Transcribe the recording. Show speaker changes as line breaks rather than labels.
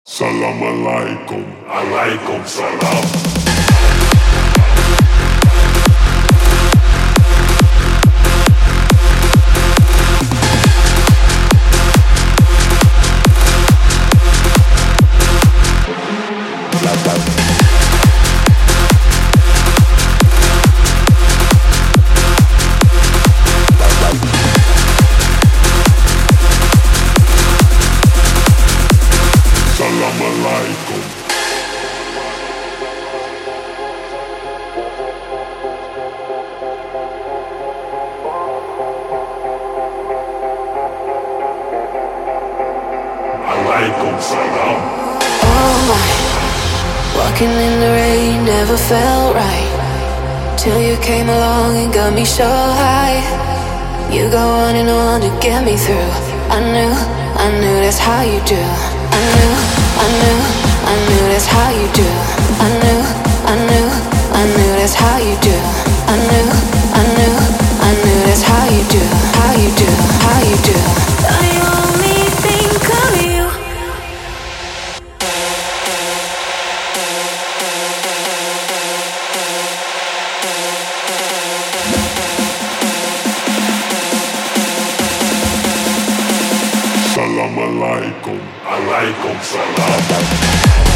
Salam alaikum, alaikum salam. Salam alaikum. Alaikum salam.
Oh my, walking in the rain never felt right till you came along and got me so high. You go on to get me through. I knew that's how you do. I knew that's how you do. I knew that's how you do. I knew that's how you do. How you do, how you do. I only think of you.
Salam alaikum, alaikum salam.